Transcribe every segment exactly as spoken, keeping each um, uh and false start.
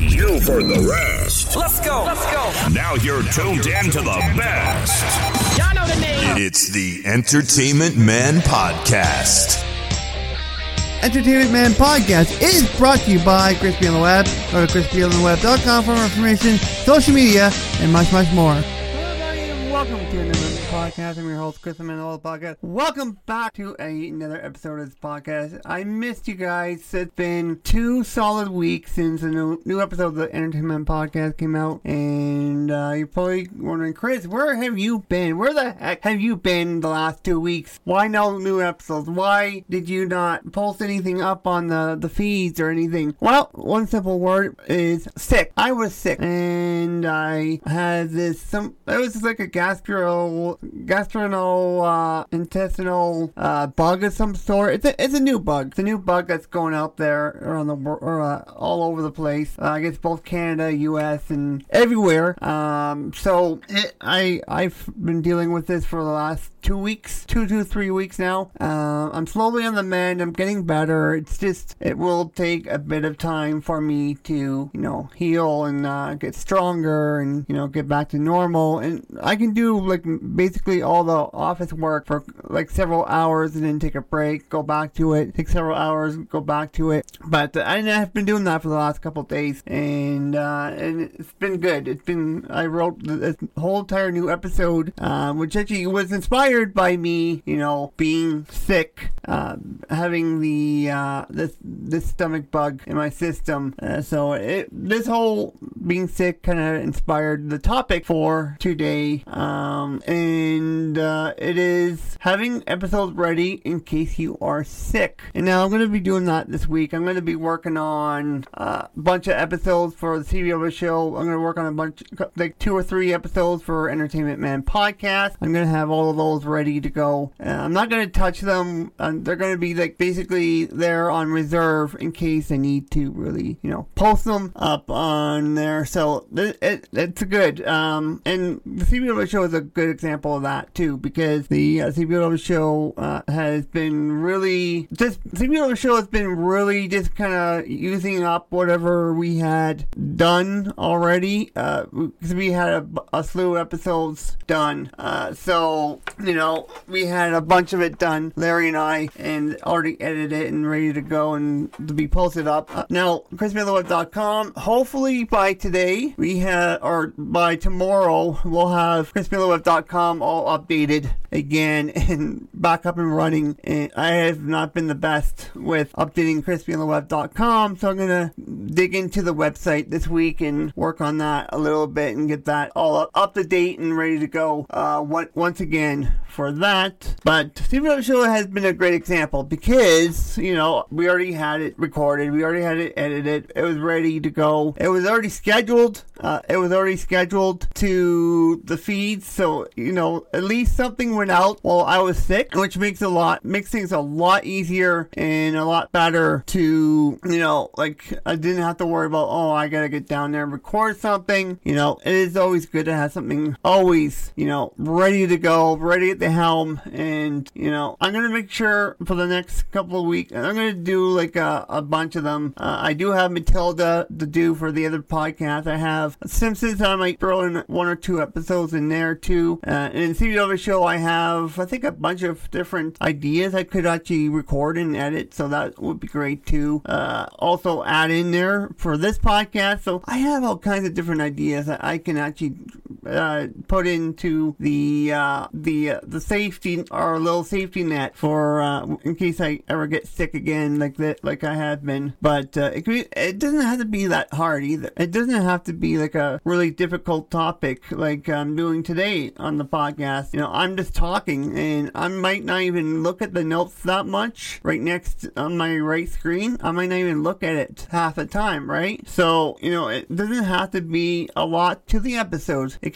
You for the rest. Let's go. Let's go. Now you're tuned in to the best. Y'all know the name. It's the Entertainment Man Podcast. Entertainment Man Podcast is brought to you by Crispy on the Web. Go to crispy on the web dot com for more information, social media, and much, much more. Hello, everybody, and welcome to another podcast. I'm your host, Chris on the Web Podcast. Welcome back to a, another episode of this podcast. I missed you guys. It's been two solid weeks since a new, new episode of the Entertainment Podcast came out, and uh, you're probably wondering, Chris, where have you been? Where the heck have you been the last two weeks? Why no new episodes? Why did you not post anything up on the, the feeds or anything? Well, one simple word is sick. I was sick, and I had this, some, it was like a gastro, gastrointestinal, uh, intestinal, uh, bug of some sort. It's a, it's a new bug. It's a new bug that's going out there around the world, or, uh, all over the place. Uh, I guess both Canada, U S, and everywhere. Um, so it, I, I've been dealing with this for the last two weeks, two to three weeks now. Uh, I'm slowly on the mend. I'm getting better. It's just, it will take a bit of time for me to, you know, heal and, uh, get stronger and, you know, get back to normal. And I can do, like, basically all the office work for, like, several hours and then take a break, go back to it, take several hours, go back to it. But uh, I have been doing that for the last couple of days, and, uh, and it's been good. It's been, I wrote this whole entire new episode, uh, which actually was inspired by me, you know, being sick, uh, having the, uh, this, this stomach bug in my system. Uh, so it, this whole being sick kind of inspired the topic for today. Um, and, uh, it is having episodes ready in case you are sick. And now I'm going to be doing that this week. I'm going to be working on uh, a bunch of episodes for the C B O show. I'm going to work on a bunch, like two or three episodes for Entertainment Man Podcast. I'm going to have all of those ready to go. Uh, I'm not going to touch them. Um, they're going to be like basically there on reserve in case I need to really, you know, post them up on there. So it, it, it's good. Um, and the C B O show is a good example of that too, because the uh, C B O show uh, has been really, just C B O show has been really just kind of using up whatever we had done already. Uh, because we had a, a slew of episodes done. Uh, so, you know, we had a bunch of it done, Larry and I, and already edited it and ready to go and to be posted up. Uh, now, crispy on the web dot com, hopefully by today, we have, or by tomorrow, we'll have crispy on the web dot com all updated again and back up and running. And I have not been the best with updating crispy on the web dot com, so I'm gonna dig into the website this week and work on that a little bit and get that all up, up to date and ready to go uh, one, once again for that. But C B O Show has been a great example because, you know, we already had it recorded, we already had it edited, it was ready to go, it was already scheduled, uh, it was already scheduled to the feeds, so, you know, at least something went out while I was sick, which makes a lot, makes things a lot easier and a lot better to, you know, like, I didn't have to worry about, oh, I gotta get down there and record something. You know, it is always good to have something always, you know, ready to go, ready at the helm. And, you know, I'm gonna make sure for the next couple of weeks, I'm gonna do like a, a bunch of them. Uh, I do have Matilda to do for the other podcast. I have Simpsons, I might throw in one or two episodes in there too. Uh, and in C B O Show, I have, I think, a bunch of different ideas I could actually record and edit, so that would be great too. Uh, also add in there for this podcast, so I have all kinds of different ideas that I can actually uh, put into the uh, the uh, the safety, or a little safety net for uh, in case I ever get sick again, like that, like I have been. But uh, it could be, it doesn't have to be that hard either. It doesn't have to be like a really difficult topic like I'm doing today on the podcast. You know, I'm just talking, and I might not even look at the notes that much right next on my right screen. I might not even look at it half the time, right? So, you know, it doesn't have to be a lot to the episodes. It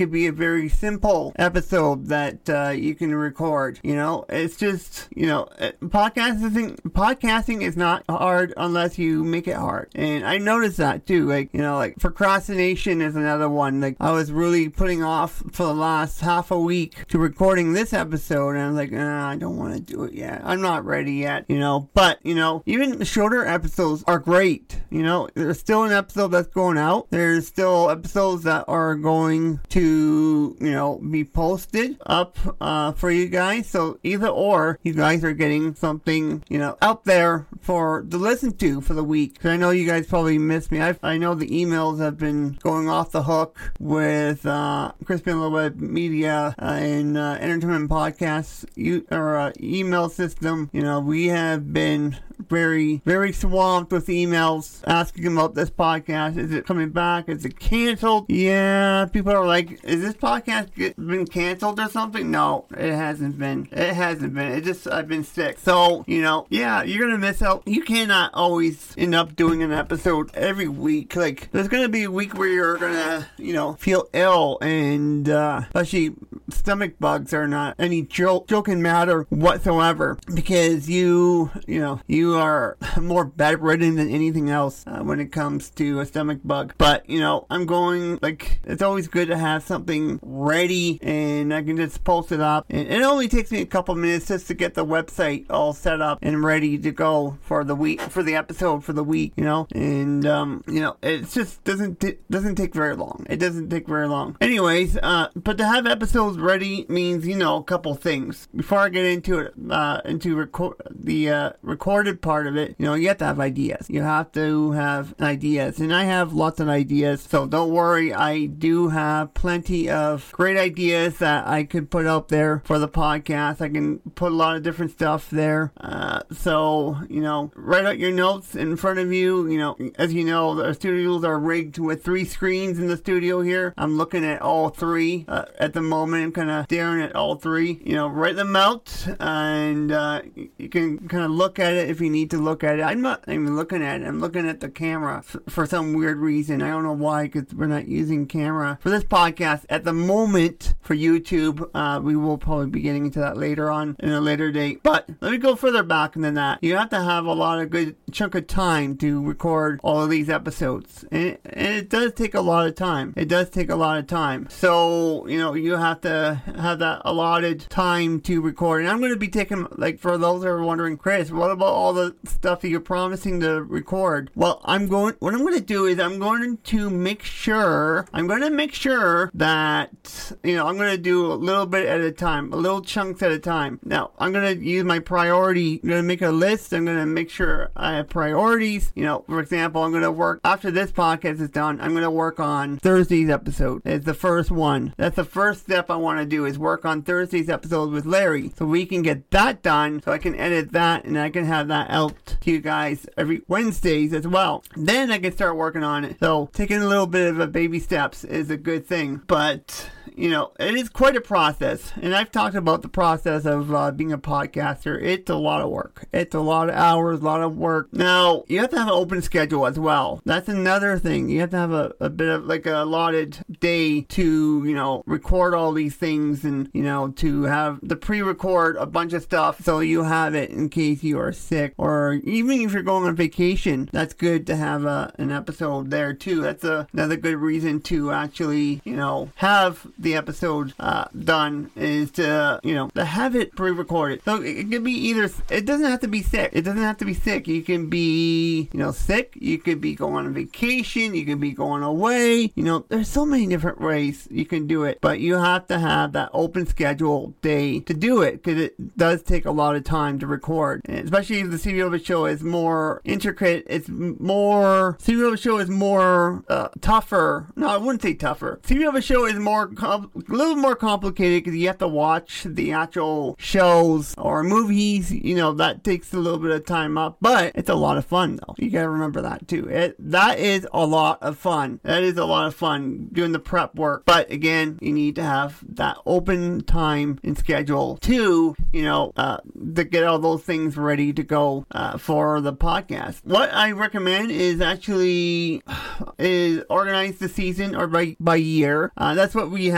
could be a very simple episode that uh, you can record. You know, it's just, you know, podcasting, podcasting is not hard unless you make it hard. And I noticed that too. Like, you know, like procrastination is another one. Like, I was really putting off for the last half a week to recording this episode, and I was like, nah, I don't want to do it yet. I'm not ready yet, you know. But, you know, even the shorter episodes are great. You know, there's still an episode that's going out. There's still episodes that are going to, you know, be posted up uh, for you guys. So either or, you guys are getting something, you know, out there for to listen to for the week. Because I know you guys probably miss me. I, I know the emails have been going off the hook with uh, Crispy on the Web Media uh, and uh, Entertainment Podcasts you, or uh, email system. You know, we have been very, very swamped with emails asking about this podcast. Is it coming back? Is it canceled? Yeah, people are like, is this podcast get, been canceled or something? No, it hasn't been. It hasn't been. It just, I've been sick. So, you know, yeah, you're going to miss out. You cannot always end up doing an episode every week. Like, there's going to be a week where you're going to, you know, feel ill, and uh, especially stomach bugs are not any joke, joking matter whatsoever, because you, you know, you are more bedridden than anything else uh, when it comes to a stomach bug. But, you know, I'm going, like, it's always good to have something ready, and I can just post it up. And it only takes me a couple minutes just to get the website all set up and ready to go for the week, for the episode for the week, you know. And, um, you know, it just doesn't, t- doesn't take very long. It doesn't take very long. Anyways, uh, but to have episodes ready means, you know, a couple things. Before I get into it, uh, into record the uh, recorded part of it, you know, you have to have ideas. You have to have ideas, and I have lots of ideas. So don't worry, I do have plenty of great ideas that I could put out there for the podcast. I can put a lot of different stuff there. Uh, so, you know, write out your notes in front of you. You know, as you know, our studios are rigged with three screens in the studio here. I'm looking at all three uh, at the moment. I'm kind of staring at all three. You know, write them out, and uh, you can kind of look at it if you need to look at it. I'm not even looking at it. I'm looking at the camera f- for some weird reason. I don't know why, because we're not using camera for this podcast at the moment for YouTube. Uh, we will probably be getting into that later on in a later date. But let me go further back than that. You have to have a lot of good chunk of time to record all of these episodes. And it, and it does take a lot of time. It does take a lot of time. So, you know, you have to have that allotted time to record. And I'm going to be taking, like, for those that are wondering, Chris, what about all the stuff that you're promising to record? Well, I'm going, what I'm going to do is I'm going to make sure, I'm going to make sure that, you know, I'm going to do a little bit at a time, a little chunks at a time. Now, I'm going to use my priority, I'm going to make a list, I'm going to make sure I have priorities. You know, for example, I'm going to work, after this podcast is done, I'm going to work on Thursday's episode. It's the first one. That's the first step I want to do, is work on Thursday's episode with Larry, so we can get that done, so I can edit that, and I can have that out to you guys every Wednesdays as well. Then I can start working on it. So taking a little bit of a baby steps is a good thing, but you know, it is quite a process, and I've talked about the process of uh, being a podcaster. It's a lot of work. It's a lot of hours, a lot of work. Now, you have to have an open schedule as well. That's another thing. You have to have a, a bit of like a allotted day to, you know, record all these things, and, you know, to have the pre-record a bunch of stuff so you have it in case you are sick, or even if you're going on vacation. That's good to have a, an episode there too. That's a, another good reason to actually, you know, have the episode uh, done, is to, you know, to have it pre-recorded. So it, it could be either, it doesn't have to be sick. It doesn't have to be sick. You can be, you know, sick. You could be going on vacation. You could be going away. You know, there's so many different ways you can do it, but you have to have that open schedule day to do it, because it does take a lot of time to record, and especially if the C E O of a show is more intricate. It's more, C E O of a show is more uh, tougher. No, I wouldn't say tougher. C E O of a show is more com- a little more complicated, because you have to watch the actual shows or movies. You know, that takes a little bit of time up, but it's a lot of fun though. You gotta remember that too. It that is a lot of fun. That is a lot of fun doing the prep work. But again, you need to have that open time and schedule to, you know, uh, to get all those things ready to go uh, for the podcast. What I recommend is actually is organize the season or by by year. Uh, that's what we have.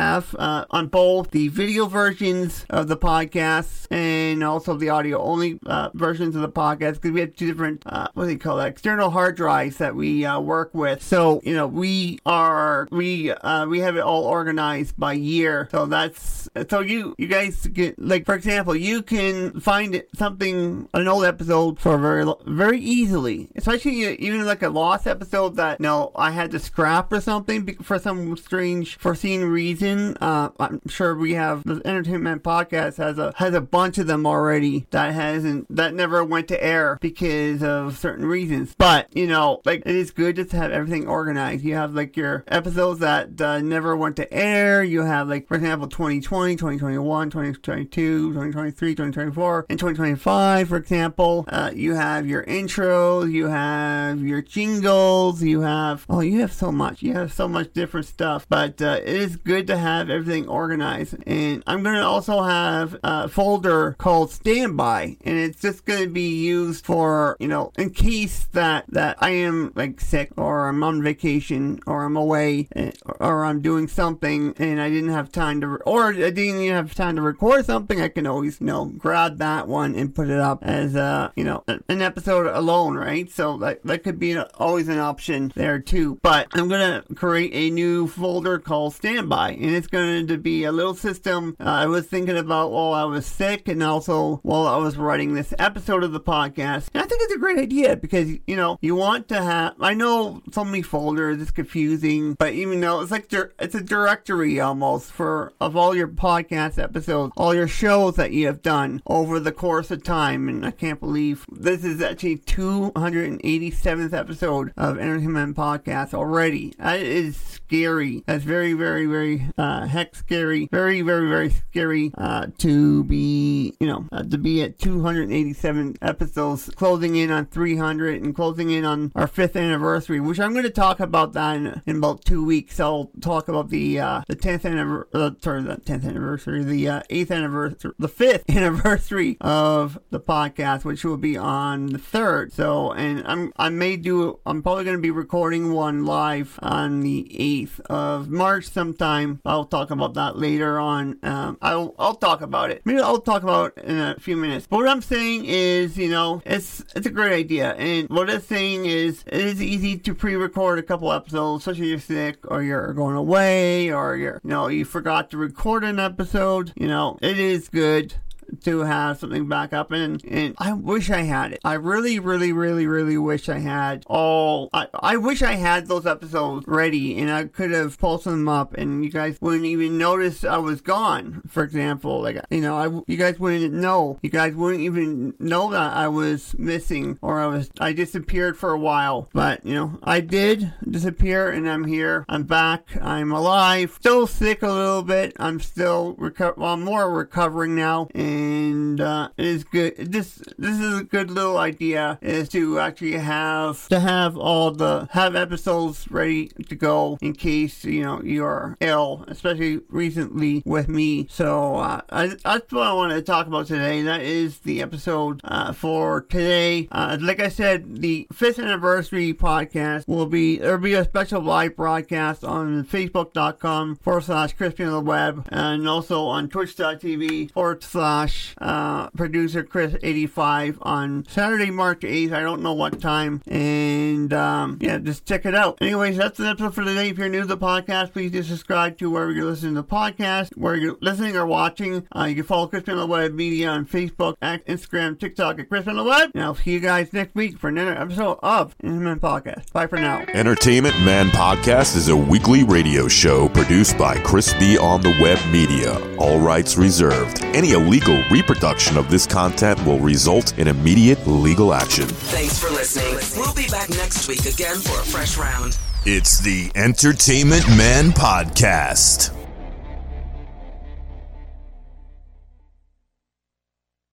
have uh, on both the video versions of the podcast and also the audio only uh, versions of the podcast, because we have two different, uh, what do you call that, external hard drives that we uh, work with. So, you know, we are, we, uh, we have it all organized by year. So that's, so you, you guys get, like, for example, you can find something, an old episode for very, very easily, especially even like a lost episode that, you know, I had to scrap or something for some strange foreseen reason. Uh, I'm sure we have, the Entertainment Podcast has a, has a bunch of them already that hasn't, that never went to air because of certain reasons. But, you know, like, it is good just to have everything organized. You have, like, your episodes that uh, never went to air. You have, like, for example, twenty twenty, twenty twenty-one, twenty twenty-two, twenty twenty-three, twenty twenty-four, and twenty twenty-five, for example. Uh, you have your intros, you have your jingles, you have, oh, you have so much. You have so much different stuff. But uh, it is good to have everything organized. And I'm going to also have a folder called Standby, and it's just going to be used for, you know, in case that, that I am, like, sick, or I'm on vacation, or I'm away, or I'm doing something and I didn't have time to, re- or I didn't even have time to record something. I can always, you know, grab that one and put it up as a, you know, an episode alone, right? So that, that could be always an option there too. But I'm going to create a new folder called Standby, and it's going to be a little system uh, I was thinking about while I was sick, and also while I was writing this episode of the podcast. And I think it's a great idea because, you know, you want to have, I know so many folders, it's confusing, but even though it's like, it's a directory almost for, of all your podcast episodes, all your shows that you have done over the course of time. And I can't believe this is actually two hundred eighty-seventh episode of Entertainment Podcast already. That is scary. That's very, very, very, uh, heck scary. Very, very, very scary, uh, to be, you know, uh, to be at two hundred eighty-seven episodes, closing in on three hundred and closing in on our fifth anniversary, which I'm going to talk about that in, in about two weeks. I'll talk about the, uh, the tenth anniversary, uh, sorry, the tenth anniversary, the, uh, eighth anniversary, the fifth anniversary of the podcast, which will be on the third. So, and I'm, I may do, I'm probably going to be recording one live on the eighth of March sometime. I'll talk about that later on. Um, I'll, I'll talk about it. Maybe I'll talk about it in a few minutes. But what I'm saying is, you know, it's, it's a great idea. And what I'm saying is, it is easy to pre-record a couple episodes, especially if you're sick or you're going away or you're, you know, you forgot to record an episode. You know, it is good to have something back up, and, and I wish I had it. I really, really, really, really wish I had all, I, I wish I had those episodes ready and I could have posted them up and you guys wouldn't even notice I was gone, for example. Like, you know, I, you guys wouldn't know. You guys wouldn't even know that I was missing or I was, I disappeared for a while. But, you know, I did disappear and I'm here. I'm back. I'm alive. Still sick a little bit. I'm still, reco- well, I'm more recovering now, and And uh, it is good. This this is a good little idea, is to actually have to have all the have episodes ready to go in case, you know, you're ill, especially recently with me. So uh, I, that's what I want to talk about today. That is the episode uh, for today. Uh, like I said, the fifth anniversary podcast will be there'll be a special live broadcast on Facebook.com forward slash Crispy on the Web, and also on Twitch.tv forward slash Uh, producer Chris eighty-five on Saturday, March eighth. I don't know what time. And, um, yeah, just check it out. Anyways, that's the episode for today. If you're new to the podcast, please just subscribe to wherever you're listening to the podcast, where you're listening or watching. Uh, you can follow Crispy on the Web Media on Facebook, Instagram, TikTok at Crispy on the Web. And I'll see you guys next week for another episode of Entertainment Podcast. Bye for now. Entertainment Man Podcast is a weekly radio show produced by Crispy on the Web Media. All rights reserved. Any illegal reproduction of this content will result in immediate legal action. Thanks for listening. We'll be back next week again for a fresh round. It's the Entertainment Man Podcast.